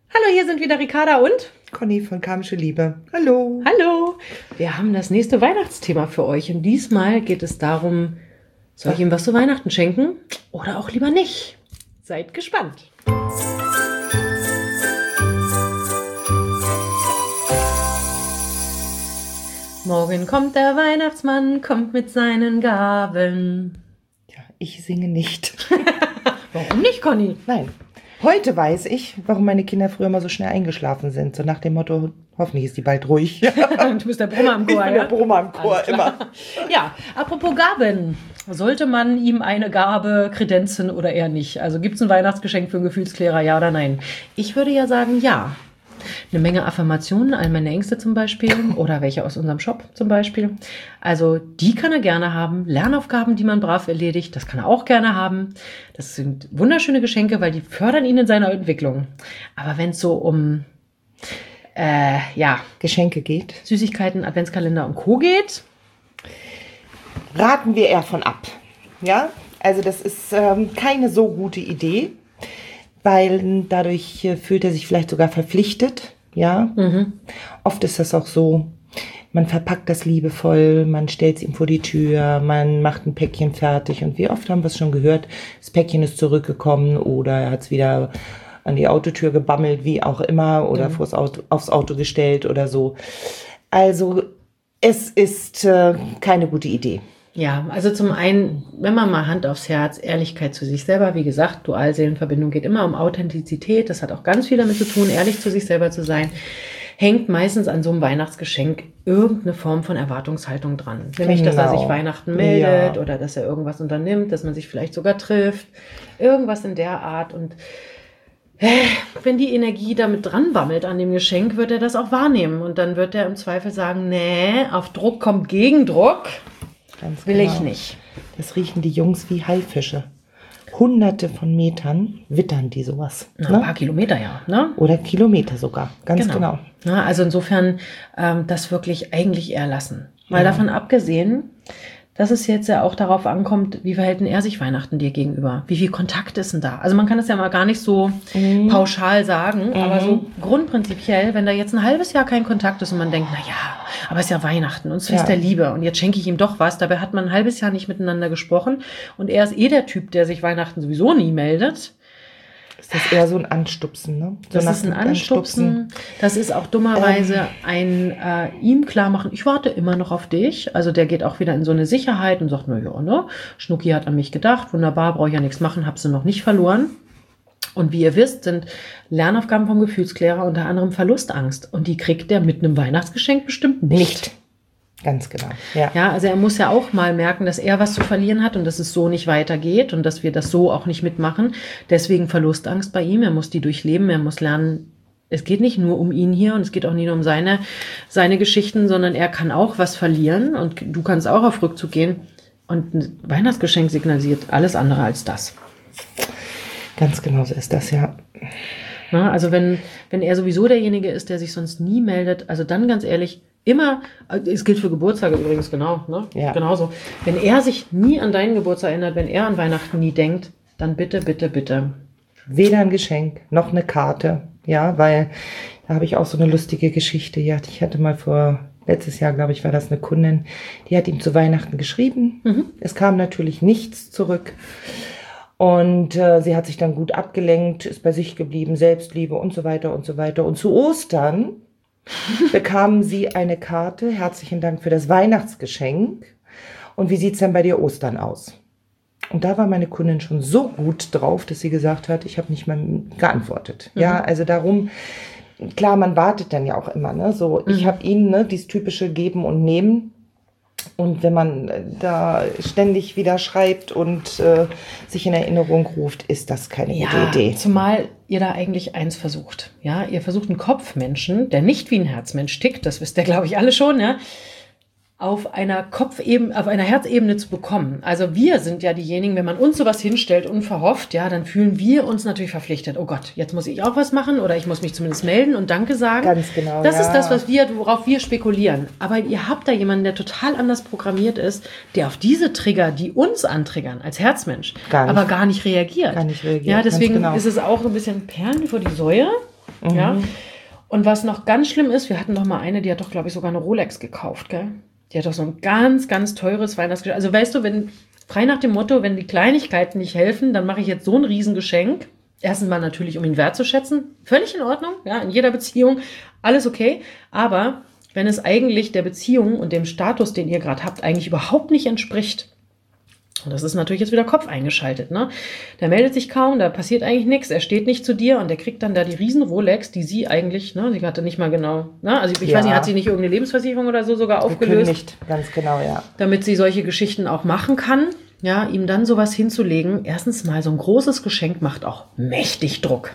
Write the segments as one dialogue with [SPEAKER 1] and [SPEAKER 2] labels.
[SPEAKER 1] Hallo, hier sind wieder Ricarda und
[SPEAKER 2] Conny von Karmische Liebe. Hallo.
[SPEAKER 1] Hallo. Wir haben das nächste Weihnachtsthema für euch und diesmal geht es darum, soll ich ihm was zu Weihnachten schenken oder auch lieber nicht? Seid gespannt. Morgen kommt der Weihnachtsmann, kommt mit seinen Gaben.
[SPEAKER 2] Ja, ich singe nicht.
[SPEAKER 1] Warum nicht, Conny?
[SPEAKER 2] Nein. Heute weiß ich, warum meine Kinder früher mal so schnell eingeschlafen sind. So nach dem Motto, hoffentlich ist die bald ruhig.
[SPEAKER 1] Du bist der Brummer im Chor,
[SPEAKER 2] Ich bin der Brummer im Chor, immer.
[SPEAKER 1] Ja, apropos Gaben. Sollte man ihm eine Gabe kredenzen oder eher nicht? Also gibt es ein Weihnachtsgeschenk für einen Gefühlsklärer, ja oder nein? Ich würde ja sagen, ja. Eine Menge Affirmationen, all meine Ängste zum Beispiel oder welche aus unserem Shop zum Beispiel. Also die kann er gerne haben. Lernaufgaben, die man brav erledigt, das kann er auch gerne haben. Das sind wunderschöne Geschenke, weil die fördern ihn in seiner Entwicklung. Aber wenn es so um
[SPEAKER 2] Geschenke geht,
[SPEAKER 1] Süßigkeiten, Adventskalender und Co. geht,
[SPEAKER 2] raten wir eher von ab. Ja, also das ist keine so gute Idee, weil dadurch fühlt er sich vielleicht sogar verpflichtet. Ja, Oft ist das auch so, man verpackt das liebevoll, man stellt es ihm vor die Tür, man macht ein Päckchen fertig und wie oft haben wir es schon gehört, das Päckchen ist zurückgekommen oder er hat es wieder an die Autotür gebammelt, wie auch immer, oder aufs Auto gestellt oder so. Also es ist keine gute Idee.
[SPEAKER 1] ja, also zum einen, wenn man mal Hand aufs Herz, Ehrlichkeit zu sich selber, wie gesagt, Dualseelenverbindung geht immer um Authentizität, das hat auch ganz viel damit zu tun, ehrlich zu sich selber zu sein, hängt meistens an so einem Weihnachtsgeschenk irgendeine Form von Erwartungshaltung dran. Nämlich, dass er sich Weihnachten meldet oder dass er irgendwas unternimmt, dass man sich vielleicht sogar trifft, irgendwas in der Art. Und wenn die Energie damit dran bammelt an dem Geschenk, wird er das auch wahrnehmen. Und dann wird er im Zweifel sagen, nee, auf Druck kommt Gegendruck.
[SPEAKER 2] Ganz
[SPEAKER 1] Will
[SPEAKER 2] genau.
[SPEAKER 1] ich nicht.
[SPEAKER 2] Das riechen die Jungs wie Haifische. Hunderte von Metern wittern die sowas.
[SPEAKER 1] Na, ein paar Kilometer, ja. Ne?
[SPEAKER 2] Oder Kilometer sogar. Ganz genau.
[SPEAKER 1] Ja, also insofern das wirklich eigentlich eher lassen. Mal davon abgesehen, dass es jetzt ja auch darauf ankommt, wie verhält denn er sich Weihnachten dir gegenüber? Wie viel Kontakt ist denn da? Also man kann es ja mal gar nicht so pauschal sagen, aber so grundprinzipiell, wenn da jetzt ein halbes Jahr kein Kontakt ist und man denkt, na ja, aber es ist ja Weihnachten und es ist Fest der Liebe und jetzt schenke ich ihm doch was. Dabei hat man ein halbes Jahr nicht miteinander gesprochen und er ist der Typ, der sich Weihnachten sowieso nie meldet.
[SPEAKER 2] Ist das eher so ein Anstupsen, ne? So
[SPEAKER 1] Das ist ein Anstupsen. Das ist auch dummerweise ein ihm klar machen, ich warte immer noch auf dich. Also der geht auch wieder in so eine Sicherheit und sagt, na ja, ne? Schnucki hat an mich gedacht, wunderbar, brauche ich ja nichts machen, hab sie noch nicht verloren. Und wie ihr wisst, sind Lernaufgaben vom Gefühlsklärer unter anderem Verlustangst. Und die kriegt er mit einem Weihnachtsgeschenk bestimmt nicht.
[SPEAKER 2] Ganz genau.
[SPEAKER 1] Ja, also er muss ja auch mal merken, dass er was zu verlieren hat und dass es so nicht weitergeht und dass wir das so auch nicht mitmachen. Deswegen Verlustangst bei ihm. Er muss die durchleben. Er muss lernen, es geht nicht nur um ihn hier und es geht auch nicht nur um seine Geschichten, sondern er kann auch was verlieren und du kannst auch auf Rückzug gehen. Und ein Weihnachtsgeschenk signalisiert alles andere als das.
[SPEAKER 2] Ganz genau so ist das, ja.
[SPEAKER 1] Na, also wenn er sowieso derjenige ist, der sich sonst nie meldet, also dann ganz ehrlich, immer, es gilt für Geburtstage übrigens genau, ne?
[SPEAKER 2] Ja.
[SPEAKER 1] Genauso. Wenn er sich nie an deinen Geburtstag erinnert, wenn er an Weihnachten nie denkt, dann bitte, bitte, bitte.
[SPEAKER 2] Weder ein Geschenk noch eine Karte, ja, weil da habe ich auch so eine lustige Geschichte. Ja, ich hatte mal letztes Jahr, glaube ich, war das eine Kundin, die hat ihm zu Weihnachten geschrieben. Es kam natürlich nichts zurück. Und sie hat sich dann gut abgelenkt, ist bei sich geblieben, Selbstliebe und so weiter und so weiter. Und zu Ostern bekamen sie eine Karte, herzlichen Dank für das Weihnachtsgeschenk. Und wie sieht's denn bei dir Ostern aus? Und da war meine Kundin schon so gut drauf, dass sie gesagt hat, ich habe nicht mal geantwortet. Ja, also darum, klar, man wartet dann ja auch immer, ne? So, ich habe ihnen, ne, dieses typische Geben und Nehmen. Und wenn man da ständig wieder schreibt und sich in Erinnerung ruft, ist das keine gute Idee.
[SPEAKER 1] Zumal ihr da eigentlich eins versucht. Ja, ihr versucht einen Kopfmenschen, der nicht wie ein Herzmensch tickt, das wisst ihr, glaube ich, alle schon, ja, auf einer Kopfebene, auf einer Herzebene zu bekommen. Also wir sind ja diejenigen, wenn man uns sowas hinstellt, unverhofft, ja, dann fühlen wir uns natürlich verpflichtet. Oh Gott, jetzt muss ich auch was machen oder ich muss mich zumindest melden und Danke sagen.
[SPEAKER 2] Ganz genau.
[SPEAKER 1] Das ist das, worauf wir spekulieren. Aber ihr habt da jemanden, der total anders programmiert ist, der auf diese Trigger, die uns antriggern, als Herzmensch, aber gar nicht reagiert.
[SPEAKER 2] Gar nicht reagiert.
[SPEAKER 1] Ja, deswegen
[SPEAKER 2] ganz genau.
[SPEAKER 1] ist es auch so ein bisschen Perlen vor die Säue. Ja. Und was noch ganz schlimm ist, wir hatten noch mal eine, die hat doch, glaube ich, sogar eine Rolex gekauft, gell? Die hat doch so ein ganz, ganz teures Weihnachtsgeschenk. Also weißt du, frei nach dem Motto, wenn die Kleinigkeiten nicht helfen, dann mache ich jetzt so ein Riesengeschenk. Erstens mal natürlich, um ihn wertzuschätzen. Völlig in Ordnung, ja, in jeder Beziehung, alles okay. Aber wenn es eigentlich der Beziehung und dem Status, den ihr gerade habt, eigentlich überhaupt nicht entspricht, und das ist natürlich jetzt wieder Kopf eingeschaltet, ne? Der meldet sich kaum, da passiert eigentlich nichts, er steht nicht zu dir und der kriegt dann da die riesen Rolex, die sie eigentlich, ne, sie hatte nicht mal genau, ne? Also ich weiß nicht, hat sie nicht irgendeine Lebensversicherung oder so sogar aufgelöst?
[SPEAKER 2] Nicht, ganz genau, ja.
[SPEAKER 1] Damit sie solche Geschichten auch machen kann, ja, ihm dann sowas hinzulegen. Erstens mal, so ein großes Geschenk macht auch mächtig Druck.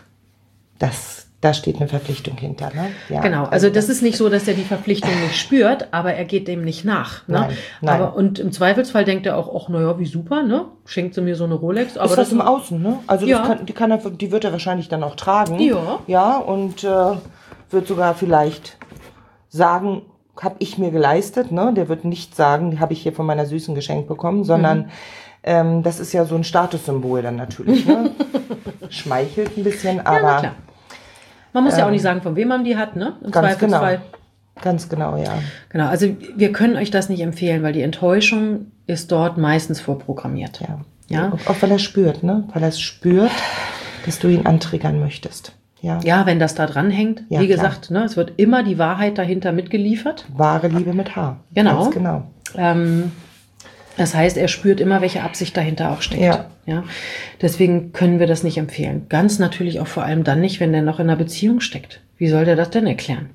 [SPEAKER 2] Da steht eine Verpflichtung hinter, ne? Ja,
[SPEAKER 1] genau, also das ist nicht so, dass er die Verpflichtung nicht spürt, aber er geht dem nicht nach. Ne?
[SPEAKER 2] Nein.
[SPEAKER 1] Und im Zweifelsfall denkt er auch, ach naja, wie super, ne? Schenkt sie mir so eine Rolex. Aber
[SPEAKER 2] ist das im Außen, ne? Also
[SPEAKER 1] ja.
[SPEAKER 2] die wird er wahrscheinlich dann auch tragen.
[SPEAKER 1] Ja.
[SPEAKER 2] Ja, und wird sogar vielleicht sagen, habe ich mir geleistet, ne? Der wird nicht sagen, habe ich hier von meiner Süßen geschenkt bekommen, sondern das ist ja so ein Statussymbol dann natürlich, ne? Schmeichelt ein bisschen, aber...
[SPEAKER 1] Ja, klar. Man muss ja auch nicht sagen, von wem man die hat, ne? Im Zweifelsfall.
[SPEAKER 2] Genau. Ganz genau, ja.
[SPEAKER 1] Genau, also wir können euch das nicht empfehlen, weil die Enttäuschung ist dort meistens vorprogrammiert.
[SPEAKER 2] Ja. Auch weil er spürt, ne? Weil er es spürt, dass du ihn antriggern möchtest. Ja,
[SPEAKER 1] wenn das da dran hängt.
[SPEAKER 2] Ja,
[SPEAKER 1] wie
[SPEAKER 2] klar.
[SPEAKER 1] gesagt, ne, es wird immer die Wahrheit dahinter mitgeliefert.
[SPEAKER 2] Wahre Liebe mit H.
[SPEAKER 1] Genau.
[SPEAKER 2] Ganz genau.
[SPEAKER 1] Das heißt, er spürt immer, welche Absicht dahinter auch steckt. Ja. Deswegen können wir das nicht empfehlen. Ganz natürlich auch vor allem dann nicht, wenn der noch in einer Beziehung steckt. Wie soll der das denn erklären?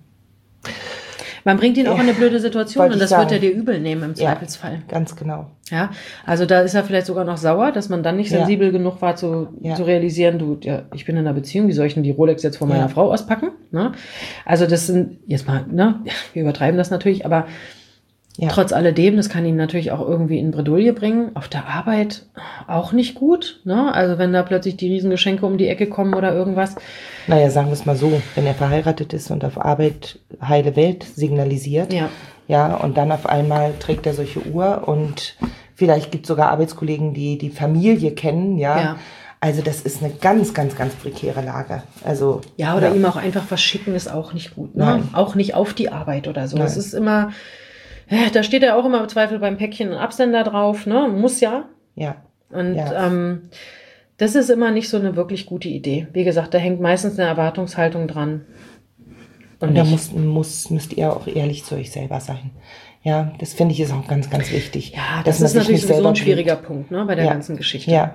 [SPEAKER 1] Man bringt ihn auch in eine blöde Situation und das wird er dir übel nehmen im Zweifelsfall.
[SPEAKER 2] Ja, ganz genau.
[SPEAKER 1] Ja, also da ist er vielleicht sogar noch sauer, dass man dann nicht sensibel genug war zu realisieren, ich bin in einer Beziehung, wie soll ich denn die Rolex jetzt von meiner Frau auspacken? Ne? Also das sind, jetzt mal, ne, wir übertreiben das natürlich, aber trotz alledem, das kann ihn natürlich auch irgendwie in Bredouille bringen. Auf der Arbeit auch nicht gut. Ne? Also wenn da plötzlich die Riesengeschenke um die Ecke kommen oder irgendwas.
[SPEAKER 2] Naja, sagen wir es mal so, wenn er verheiratet ist und auf Arbeit heile Welt signalisiert, und dann auf einmal trägt er solche Uhr und vielleicht gibt es sogar Arbeitskollegen, die die Familie kennen, Also das ist eine ganz, ganz, ganz prekäre Lage. Also
[SPEAKER 1] oder ihm auch einfach was schicken ist auch nicht gut. Ne?
[SPEAKER 2] Nein.
[SPEAKER 1] Auch nicht auf die Arbeit oder so.
[SPEAKER 2] Nein.
[SPEAKER 1] Das ist immer... Da steht ja auch immer im Zweifel beim Päckchen ein Absender drauf, ne? Muss ja.
[SPEAKER 2] Ja.
[SPEAKER 1] Und das ist immer nicht so eine wirklich gute Idee. Wie gesagt, da hängt meistens eine Erwartungshaltung dran.
[SPEAKER 2] Und da müsst ihr auch ehrlich zu euch selber sein. Ja, das finde ich ist auch ganz, ganz wichtig.
[SPEAKER 1] Ja, das ist natürlich sowieso ein schwieriger Punkt, ne, bei der ganzen Geschichte.
[SPEAKER 2] Ja.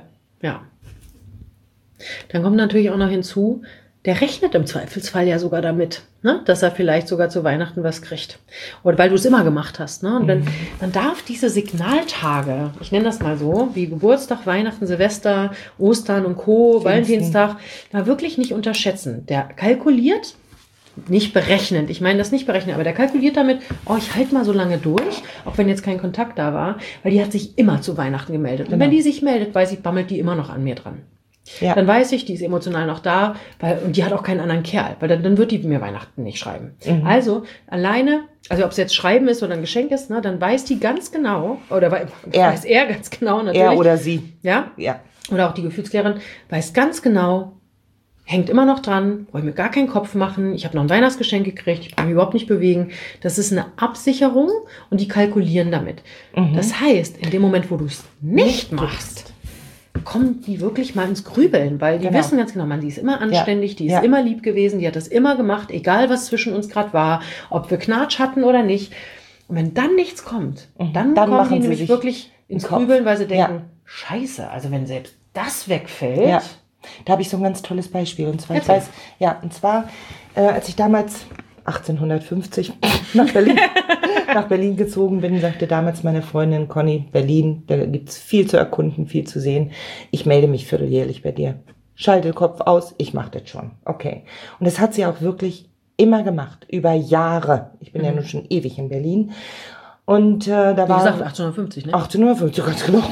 [SPEAKER 1] Dann kommt natürlich auch noch hinzu, der rechnet im Zweifelsfall ja sogar damit, ne, dass er vielleicht sogar zu Weihnachten was kriegt. Oder weil du es immer gemacht hast. Ne? Und man darf diese Signaltage, ich nenne das mal so, wie Geburtstag, Weihnachten, Silvester, Ostern und Co., Valentinstag, mal wirklich nicht unterschätzen. Der kalkuliert, nicht berechnend, ich meine das nicht berechnen, aber der kalkuliert damit, ich halte mal so lange durch, auch wenn jetzt kein Kontakt da war, weil die hat sich immer zu Weihnachten gemeldet. Und wenn die sich meldet, weiß ich, bammelt die immer noch an mir dran. Ja. Dann weiß ich, die ist emotional noch da, und die hat auch keinen anderen Kerl, weil dann wird die mir Weihnachten nicht schreiben. Also alleine, also ob es jetzt Schreiben ist oder ein Geschenk ist, ne, dann weiß die ganz genau, oder weiß er ganz genau natürlich.
[SPEAKER 2] Er oder sie.
[SPEAKER 1] Ja. Oder auch die Gefühlsklärerin weiß ganz genau, hängt immer noch dran, brauche ich mir gar keinen Kopf machen, ich habe noch ein Weihnachtsgeschenk gekriegt, ich brauche mich überhaupt nicht bewegen. Das ist eine Absicherung und die kalkulieren damit. Das heißt, in dem Moment, wo du es nicht machst, kommen die wirklich mal ins Grübeln, weil die wissen ganz genau, die ist immer anständig, die ist immer lieb gewesen, die hat das immer gemacht, egal was zwischen uns gerade war, ob wir Knatsch hatten oder nicht. Und wenn dann nichts kommt, dann kommen die nämlich wirklich ins Grübeln, weil sie denken, Scheiße, also wenn selbst das wegfällt.
[SPEAKER 2] Ja. Da habe ich so ein ganz tolles Beispiel. Und zwar, als ich damals 1850 nach Berlin gezogen bin, sagte damals meine Freundin Conny, Berlin, da gibt's viel zu erkunden, viel zu sehen. Ich melde mich vierteljährlich bei dir. Schalte Kopf aus, ich mache das schon. Okay. Und das hat sie auch wirklich immer gemacht, über Jahre. Ich bin ja nun schon ewig in Berlin. Und da war...
[SPEAKER 1] Wie gesagt, 1850, ne?
[SPEAKER 2] 1850, ganz genau.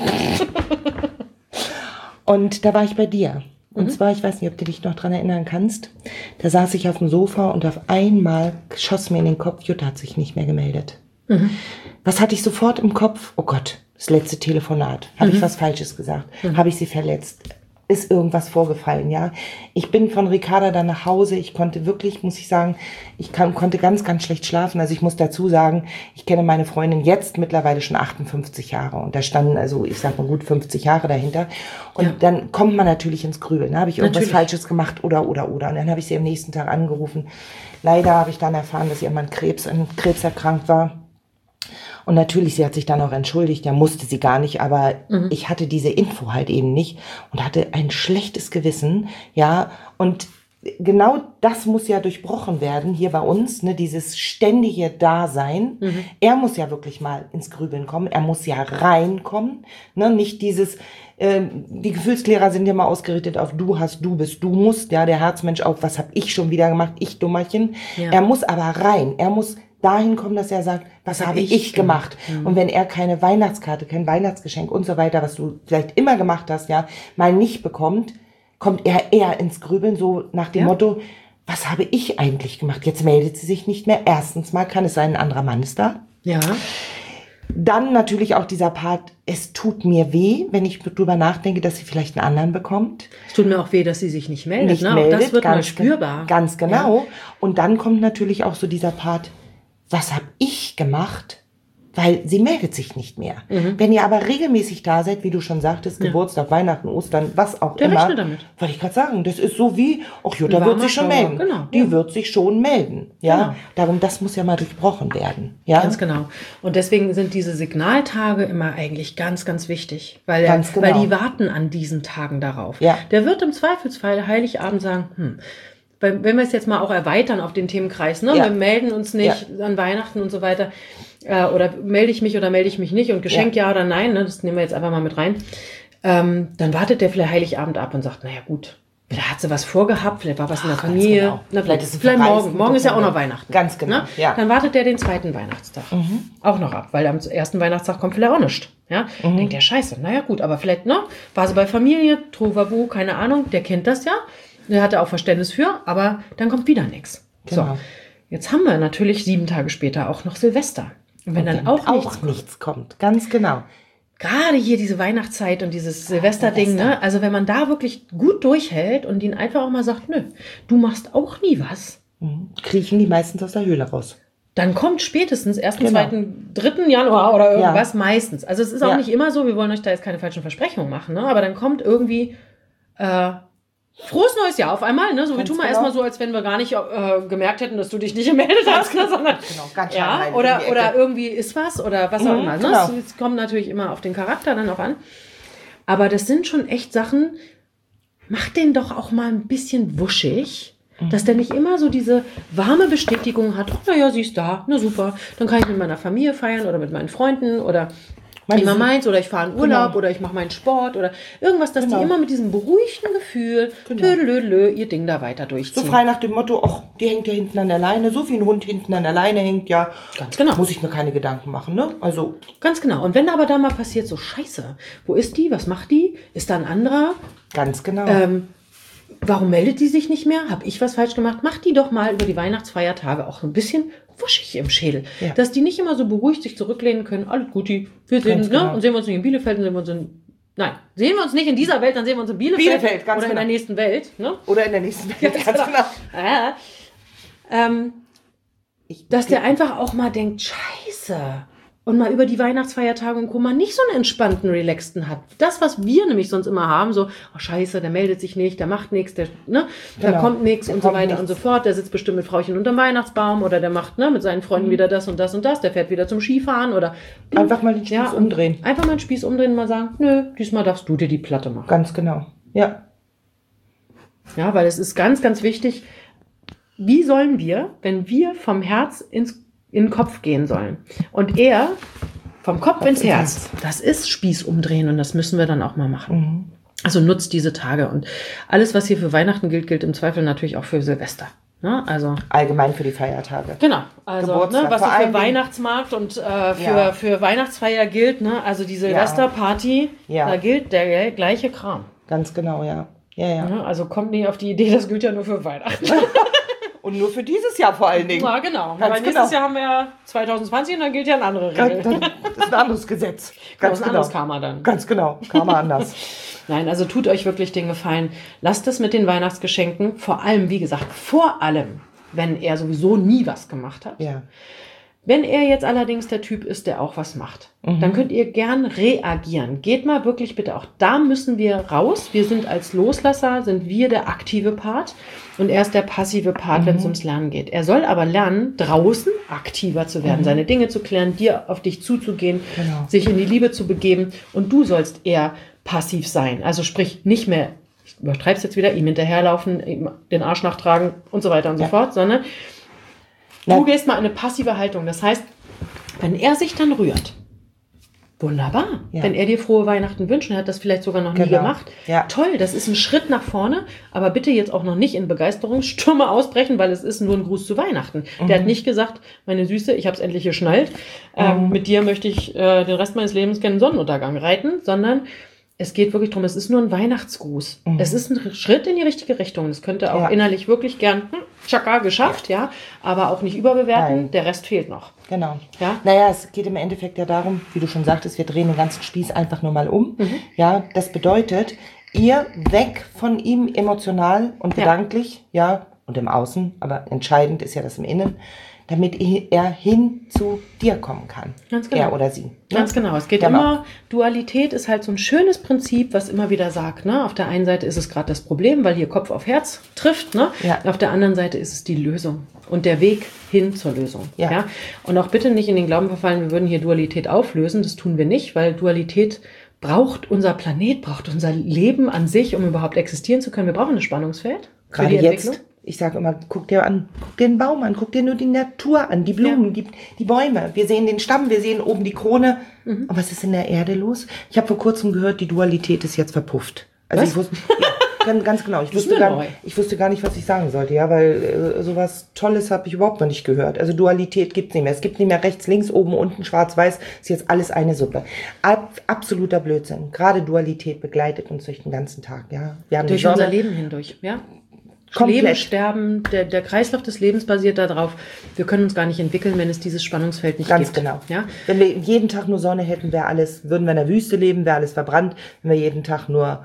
[SPEAKER 2] Und da war ich bei dir. Und zwar, ich weiß nicht, ob du dich noch dran erinnern kannst, da saß ich auf dem Sofa und auf einmal schoss mir in den Kopf, Jutta hat sich nicht mehr gemeldet. Was hatte ich sofort im Kopf? Oh Gott, das letzte Telefonat. Habe ich was Falsches gesagt? Habe ich sie verletzt? ist irgendwas vorgefallen, ja. Ich bin von Ricarda dann nach Hause. Ich konnte wirklich, muss ich sagen, konnte ganz, ganz schlecht schlafen. Also ich muss dazu sagen, ich kenne meine Freundin jetzt mittlerweile schon 58 Jahre. Und da standen, also ich sag mal gut 50 Jahre dahinter. Und dann kommt man natürlich ins Grübeln. Habe ich irgendwas Falsches gemacht oder. Und dann habe ich sie am nächsten Tag angerufen. Leider habe ich dann erfahren, dass ihr Mann an Krebs erkrankt war. Und natürlich, sie hat sich dann auch entschuldigt, ja, musste sie gar nicht, aber ich hatte diese Info halt eben nicht und hatte ein schlechtes Gewissen, ja, und genau das muss ja durchbrochen werden hier bei uns, ne, dieses ständige Dasein. Er muss ja wirklich mal ins Grübeln kommen, er muss ja reinkommen, ne, nicht dieses, die Gefühlsklärer sind ja mal ausgerichtet auf du hast, du bist, du musst, ja, der Herzmensch auch, was hab ich schon wieder gemacht, ich Dummerchen. Ja. Er muss aber rein, er muss dahin kommen, dass er sagt, was habe ich gemacht? Und wenn er keine Weihnachtskarte, kein Weihnachtsgeschenk und so weiter, was du vielleicht immer gemacht hast, ja, mal nicht bekommt, kommt er eher ins Grübeln, so nach dem Motto, was habe ich eigentlich gemacht? Jetzt meldet sie sich nicht mehr. Erstens mal kann es sein, ein anderer Mann ist da.
[SPEAKER 1] Ja.
[SPEAKER 2] Dann natürlich auch dieser Part, es tut mir weh, wenn ich drüber nachdenke, dass sie vielleicht einen anderen bekommt.
[SPEAKER 1] Es tut mir auch weh, dass sie sich nicht meldet. Auch das wird mal spürbar.
[SPEAKER 2] Ganz genau. Ja. Und dann kommt natürlich auch so dieser Part, was habe ich gemacht? Weil sie meldet sich nicht mehr. Wenn ihr aber regelmäßig da seid, wie du schon sagtest, Geburtstag, Weihnachten, Ostern, was auch immer.
[SPEAKER 1] Der rechnet damit.
[SPEAKER 2] Wollte ich gerade sagen, das ist so wie, ach Jutta wird sich schon melden.
[SPEAKER 1] Genau.
[SPEAKER 2] Die wird sich schon melden. Ja, genau. Darum, das muss ja mal durchbrochen werden. Ja?
[SPEAKER 1] Ganz genau. Und deswegen sind diese Signaltage immer eigentlich ganz, ganz wichtig. Weil die warten an diesen Tagen darauf.
[SPEAKER 2] Ja.
[SPEAKER 1] Der wird im Zweifelsfall Heiligabend sagen, wenn wir es jetzt mal auch erweitern auf den Themenkreis, ne? Wir melden uns nicht an Weihnachten und so weiter, oder melde ich mich oder melde ich mich nicht und Geschenk ja oder nein, ne? Das nehmen wir jetzt einfach mal mit rein, dann wartet der vielleicht Heiligabend ab und sagt, naja gut, vielleicht hat sie was vorgehabt, vielleicht war was in der Familie,
[SPEAKER 2] genau.
[SPEAKER 1] Na, vielleicht morgen ist ja auch noch Weihnachten.
[SPEAKER 2] Ganz genau,
[SPEAKER 1] ne? Dann wartet der den zweiten Weihnachtstag auch noch ab, weil am ersten Weihnachtstag kommt vielleicht auch nichts. Ja? Denkt der, scheiße, naja gut, aber vielleicht, ne, war sie bei Familie, Tohuwabohu, keine Ahnung, der kennt das ja. Der hatte auch Verständnis für, aber dann kommt wieder nichts. Genau. So, jetzt haben wir natürlich 7 Tage später auch noch Silvester. Und wenn dann auch
[SPEAKER 2] nichts kommt, ganz genau.
[SPEAKER 1] Gerade hier diese Weihnachtszeit und dieses Silvester-Ding, ne? Also wenn man da wirklich gut durchhält und ihnen einfach auch mal sagt, nö, du machst auch nie was.
[SPEAKER 2] Kriechen die meistens aus der Höhle raus.
[SPEAKER 1] Dann kommt spätestens 1., 2., 3. Januar oder irgendwas meistens. Also es ist auch nicht immer so, wir wollen euch da jetzt keine falschen Versprechungen machen, ne? Aber dann kommt irgendwie frohes neues Jahr auf einmal, ne? So, wir tun mal erstmal so, als wenn wir gar nicht gemerkt hätten, dass du dich nicht gemeldet hast, ne? Sondern,
[SPEAKER 2] ganz
[SPEAKER 1] oder irgendwie ist was oder was auch immer. Ne?
[SPEAKER 2] Genau.
[SPEAKER 1] Das kommt natürlich immer auf den Charakter dann auch an. Aber das sind schon echt Sachen, mach den doch auch mal ein bisschen wuschig, dass der nicht immer so diese warme Bestätigung hat, oh, naja, sie ist da, na super, dann kann ich mit meiner Familie feiern oder mit meinen Freunden oder immer meins oder ich fahre in Urlaub oder ich mache meinen Sport oder irgendwas, dass die immer mit diesem beruhigten Gefühl ihr Ding da weiter durchziehen.
[SPEAKER 2] So frei nach dem Motto, ach, die hängt ja hinten an der Leine, so wie ein Hund hinten an der Leine hängt, ja,
[SPEAKER 1] ganz genau.
[SPEAKER 2] Muss ich mir keine Gedanken machen, ne? Also
[SPEAKER 1] ganz genau. Und wenn aber da mal passiert, so scheiße, wo ist die, was macht die, ist da ein anderer?
[SPEAKER 2] Ganz genau.
[SPEAKER 1] Warum meldet die sich nicht mehr? Habe ich was falsch gemacht? Mach die doch mal über die Weihnachtsfeiertage auch ein bisschen wuschig im Schädel. Ja. Dass die nicht immer so beruhigt sich zurücklehnen können. Alles Guti, wir sehen, ne? Und sehen wir uns nicht in Bielefeld, dann sehen wir uns sehen wir uns nicht in dieser Welt, dann sehen wir uns in Bielefeld
[SPEAKER 2] ganz
[SPEAKER 1] oder in der nächsten Welt. Ne?
[SPEAKER 2] Oder in der nächsten Welt, ganz genau.
[SPEAKER 1] Dass der einfach auch mal denkt, scheiße. Und mal über die Weihnachtsfeiertage und mal nicht so einen entspannten, relaxten hat. Das, was wir nämlich sonst immer haben, so, oh scheiße, der meldet sich nicht, der macht nichts, da kommt nichts und so weiter und so fort. Der sitzt bestimmt mit Frauchen unterm Weihnachtsbaum oder der macht mit seinen Freunden wieder das und das und das. Der fährt wieder zum Skifahren oder...
[SPEAKER 2] Einfach mal den Spieß umdrehen.
[SPEAKER 1] Einfach mal den Spieß umdrehen und mal sagen, nö, diesmal darfst du dir die Platte machen.
[SPEAKER 2] Ganz genau, ja.
[SPEAKER 1] Ja, weil es ist ganz, ganz wichtig, wie sollen wir, wenn wir vom Herz in den Kopf gehen sollen. Und er vom Kopf ins Herz. Das ist Spieß umdrehen und das müssen wir dann auch mal machen. Also nutzt diese Tage. Und alles, was hier für Weihnachten gilt, gilt im Zweifel natürlich auch für Silvester. Ne? Also
[SPEAKER 2] allgemein für die Feiertage.
[SPEAKER 1] Genau. Also was für Weihnachtsmarkt und für Weihnachtsfeier gilt, ne? Also die Silvesterparty, da gilt der gleiche Kram.
[SPEAKER 2] Ganz genau, ja.
[SPEAKER 1] Ja. Also kommt nicht auf die Idee, das gilt ja nur für Weihnachten.
[SPEAKER 2] Und nur für dieses Jahr vor allen Dingen.
[SPEAKER 1] Ja, genau. Weil nächstes Jahr haben wir ja 2020 und dann gilt ja eine andere Regel.
[SPEAKER 2] Das ist ein anderes Gesetz.
[SPEAKER 1] Ganz genau. Ein anderes Karma dann.
[SPEAKER 2] Ganz genau. Karma anders.
[SPEAKER 1] Nein, also tut euch wirklich den Gefallen. Lasst es mit den Weihnachtsgeschenken, vor allem, wie gesagt, wenn er sowieso nie was gemacht hat.
[SPEAKER 2] Ja.
[SPEAKER 1] Wenn er jetzt allerdings der Typ ist, der auch was macht, dann könnt ihr gern reagieren. Geht mal wirklich bitte, auch da müssen wir raus. Wir sind als Loslasser, sind wir der aktive Part und er ist der passive Part, wenn es ums Lernen geht. Er soll aber lernen, draußen aktiver zu werden, seine Dinge zu klären, auf dich zuzugehen, sich in die Liebe zu begeben und du sollst eher passiv sein. Also sprich, nicht mehr, ich übertreibe es jetzt wieder, ihm hinterherlaufen, ihm den Arsch nachtragen und so weiter und so fort, sondern du gehst mal in eine passive Haltung. Das heißt, wenn er sich dann rührt, wunderbar. Ja. Wenn er dir frohe Weihnachten wünscht, er hat das vielleicht sogar noch nie gemacht. Ja. Toll, das ist ein Schritt nach vorne. Aber bitte jetzt auch noch nicht in Begeisterungsstürme ausbrechen, weil es ist nur ein Gruß zu Weihnachten. Der hat nicht gesagt, meine Süße, ich habe es endlich geschnallt. Mit dir möchte ich den Rest meines Lebens keinen Sonnenuntergang reiten, sondern es geht wirklich darum, es ist nur ein Weihnachtsgruß. Es ist ein Schritt in die richtige Richtung. Das könnte auch innerlich wirklich gern, tschakka, geschafft, aber auch nicht überbewerten. Nein. Der Rest fehlt noch.
[SPEAKER 2] Genau. Ja? Naja, es geht im Endeffekt ja darum, wie du schon sagtest, wir drehen den ganzen Spieß einfach nur mal um. Ja, das bedeutet, ihr weg von ihm emotional und gedanklich, und im Außen, aber entscheidend ist ja das im Innen, damit er hin zu dir kommen kann.
[SPEAKER 1] Ganz genau.
[SPEAKER 2] Er oder sie.
[SPEAKER 1] Ganz genau. Es geht immer, Dualität ist halt so ein schönes Prinzip, was immer wieder sagt, ne? Auf der einen Seite ist es gerade das Problem, weil hier Kopf auf Herz trifft, ne? Ja. Auf der anderen Seite ist es die Lösung und der Weg hin zur Lösung. Ja. Und auch bitte nicht in den Glauben verfallen, wir würden hier Dualität auflösen. Das tun wir nicht, weil Dualität braucht unser Planet, braucht unser Leben an sich, um überhaupt existieren zu können. Wir brauchen ein Spannungsfeld.
[SPEAKER 2] Gerade jetzt. Ich sage immer, guck dir den Baum an, guck dir nur die Natur an, die Blumen, die Bäume. Wir sehen den Stamm, wir sehen oben die Krone. Aber was ist in der Erde los? Ich habe vor kurzem gehört, die Dualität ist jetzt verpufft. Also ich wusste, ganz genau. Ich wusste gar nicht, was ich sagen sollte, weil sowas Tolles habe ich überhaupt noch nicht gehört. Also Dualität gibt's nicht mehr. Es gibt nicht mehr rechts, links, oben, unten, schwarz, weiß. Ist jetzt alles eine Suppe. Absoluter Blödsinn. Gerade Dualität begleitet uns durch den ganzen Tag. Ja, wir haben
[SPEAKER 1] durch unser Leben hindurch,
[SPEAKER 2] Komplett.
[SPEAKER 1] Leben, Sterben, der Kreislauf des Lebens basiert darauf. Wir können uns gar nicht entwickeln, wenn es dieses Spannungsfeld nicht gibt.
[SPEAKER 2] Ganz genau. Ja? Wenn wir jeden Tag nur Sonne hätten, würden wir in der Wüste leben, wäre alles verbrannt. Wenn wir jeden Tag nur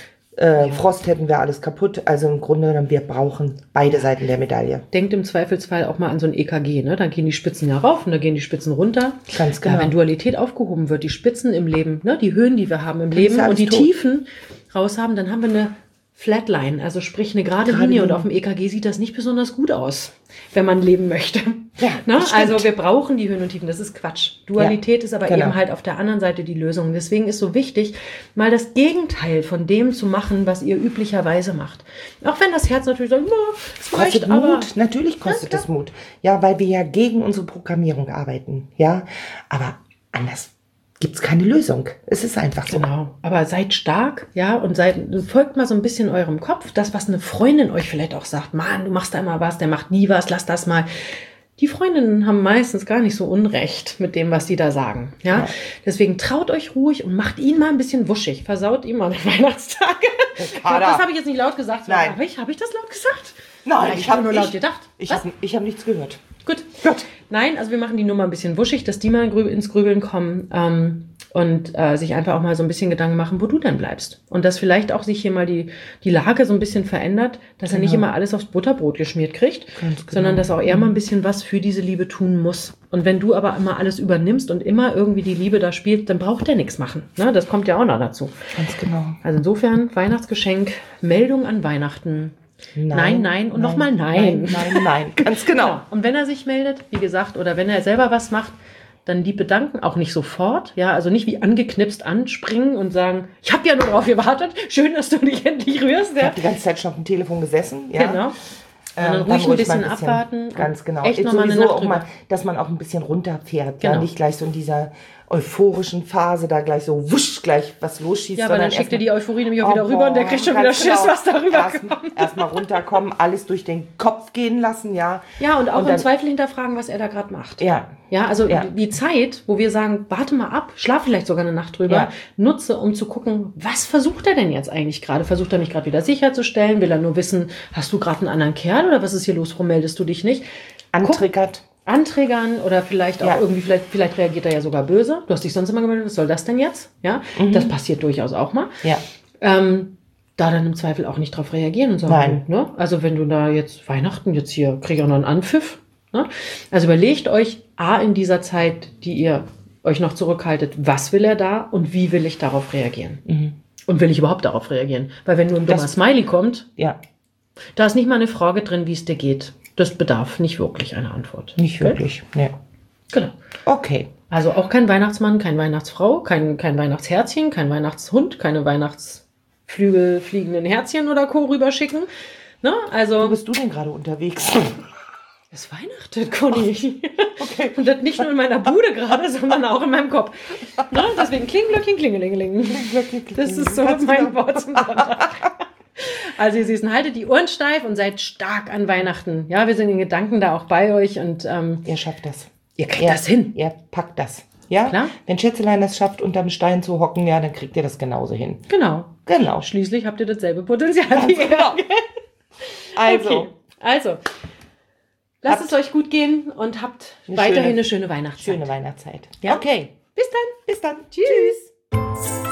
[SPEAKER 2] Frost hätten, wäre alles kaputt. Also im Grunde genommen, wir brauchen beide Seiten der Medaille.
[SPEAKER 1] Denkt im Zweifelsfall auch mal an so ein EKG. Ne? Da gehen die Spitzen ja rauf und da gehen die Spitzen runter.
[SPEAKER 2] Ganz genau.
[SPEAKER 1] Wenn Dualität aufgehoben wird, die Spitzen im Leben, ne? Die Höhen, die wir haben im Leben und die Tiefen raus haben, dann haben wir eine Flatline, also sprich eine gerade Linie. Und auf dem EKG sieht das nicht besonders gut aus, wenn man leben möchte.
[SPEAKER 2] Ja,
[SPEAKER 1] ne? Also wir brauchen die Höhen und Tiefen, das ist Quatsch. Dualität ist aber eben halt auf der anderen Seite die Lösung. Deswegen ist so wichtig, mal das Gegenteil von dem zu machen, was ihr üblicherweise macht. Auch wenn das Herz natürlich sagt,
[SPEAKER 2] es kostet Mut, natürlich kostet es Mut. Ja, weil wir ja gegen unsere Programmierung arbeiten. Ja, aber anders gibt's keine Lösung. Es ist einfach so.
[SPEAKER 1] Genau. Aber seid stark, und folgt mal so ein bisschen eurem Kopf. Das, was eine Freundin euch vielleicht auch sagt, Mann, du machst da immer was, der macht nie was, lass das mal. Die Freundinnen haben meistens gar nicht so Unrecht mit dem, was sie da sagen. Ja? Deswegen traut euch ruhig und macht ihn mal ein bisschen wuschig. Versaut ihm mal die Weihnachtstage. Das habe ich jetzt nicht laut gesagt.
[SPEAKER 2] Nein.
[SPEAKER 1] Habe ich das laut gesagt?
[SPEAKER 2] Nein,
[SPEAKER 1] ich habe nur laut gedacht.
[SPEAKER 2] Ich hab nichts gehört.
[SPEAKER 1] Gut. Nein, also wir machen die Nummer ein bisschen wuschig, dass die mal ins Grübeln kommen und sich einfach auch mal so ein bisschen Gedanken machen, wo du denn bleibst. Und dass vielleicht auch sich hier mal die Lage so ein bisschen verändert, dass er nicht immer alles aufs Butterbrot geschmiert kriegt, sondern dass auch er mal ein bisschen was für diese Liebe tun muss. Und wenn du aber immer alles übernimmst und immer irgendwie die Liebe da spielt, dann braucht er nichts machen. Ne? Das kommt ja auch noch dazu.
[SPEAKER 2] Ganz genau.
[SPEAKER 1] Also insofern, Weihnachtsgeschenk, Meldung an Weihnachten. Nein und nochmal nein.
[SPEAKER 2] Nein, ganz genau.
[SPEAKER 1] Und wenn er sich meldet, wie gesagt, oder wenn er selber was macht, dann die bedanken, auch nicht sofort, also nicht wie angeknipst anspringen und sagen, ich habe ja nur drauf gewartet, schön, dass du dich endlich rührst.
[SPEAKER 2] Ich habe die ganze Zeit schon auf dem Telefon gesessen. Ja.
[SPEAKER 1] Genau. Dann ruhig ein bisschen abwarten.
[SPEAKER 2] Ganz genau.
[SPEAKER 1] Echt nochmal eine Nacht
[SPEAKER 2] auch mal, dass man auch ein bisschen runterfährt. Genau. Ja, nicht gleich so in dieser euphorischen Phase da gleich so wusch, gleich was losschießt.
[SPEAKER 1] Ja, aber dann schickt er die Euphorie nämlich auch wieder rüber und der kriegt schon wieder Schiss, was darüber kommt.
[SPEAKER 2] Erstmal runterkommen, alles durch den Kopf gehen lassen, Ja,
[SPEAKER 1] und auch im Zweifel hinterfragen, was er da gerade macht. Ja, also die Zeit, wo wir sagen, warte mal ab, schlaf vielleicht sogar eine Nacht drüber, nutze, um zu gucken, was versucht er denn jetzt eigentlich gerade? Versucht er mich gerade wieder sicherzustellen? Will er nur wissen, hast du gerade einen anderen Kerl oder was ist hier los? Warum meldest du dich nicht? Antriggern oder vielleicht auch irgendwie, vielleicht reagiert er ja sogar böse. Du hast dich sonst immer gemeldet, was soll das denn jetzt? Ja, das passiert durchaus auch mal.
[SPEAKER 2] Ja.
[SPEAKER 1] Da dann im Zweifel auch nicht drauf reagieren und sagen,
[SPEAKER 2] Nein.
[SPEAKER 1] Ne? Also wenn du da jetzt Weihnachten, jetzt hier kriege ich auch noch einen Anpfiff. Ne? Also überlegt euch in dieser Zeit, die ihr euch noch zurückhaltet, was will er da und wie will ich darauf reagieren?
[SPEAKER 2] Mhm.
[SPEAKER 1] Und will ich überhaupt darauf reagieren? Weil wenn nur ein dummer Smiley kommt,
[SPEAKER 2] Ja,
[SPEAKER 1] da ist nicht mal eine Frage drin, wie es dir geht. Das bedarf nicht wirklich einer Antwort.
[SPEAKER 2] nicht wirklich. Nee.
[SPEAKER 1] Genau.
[SPEAKER 2] Okay.
[SPEAKER 1] Also auch kein Weihnachtsmann, kein Weihnachtsfrau, kein Weihnachtsherzchen, kein Weihnachtshund, keine Weihnachtsflügel fliegenden Herzchen oder Co. rüberschicken. Ne?
[SPEAKER 2] Wo
[SPEAKER 1] Also
[SPEAKER 2] bist du denn gerade unterwegs?
[SPEAKER 1] es weihnachtet, Conny. Okay. Und das nicht nur in meiner Bude gerade, sondern auch in meinem Kopf. Ne? Deswegen Klingglöckchen, Klingelingeling. Das ist so mein Wort zum Sonntag. Also ihr Süßen, haltet die Ohren steif und seid stark an Weihnachten. Ja, wir sind in Gedanken da auch bei euch und
[SPEAKER 2] Ihr schafft das.
[SPEAKER 1] ihr kriegt das hin.
[SPEAKER 2] Ihr packt das. Ja?
[SPEAKER 1] Klar.
[SPEAKER 2] Wenn Schätzelein es schafft, unterm Stein zu hocken, ja, dann kriegt ihr das genauso hin.
[SPEAKER 1] Genau.
[SPEAKER 2] Genau.
[SPEAKER 1] Schließlich habt ihr dasselbe Potenzial wie ihr.
[SPEAKER 2] genau. Also,
[SPEAKER 1] Okay. Also, lasst es euch gut gehen und habt weiterhin eine schöne Weihnachtszeit.
[SPEAKER 2] schöne Weihnachtszeit.
[SPEAKER 1] Ja?
[SPEAKER 2] Okay.
[SPEAKER 1] Bis dann.
[SPEAKER 2] Bis dann.
[SPEAKER 1] Tschüss.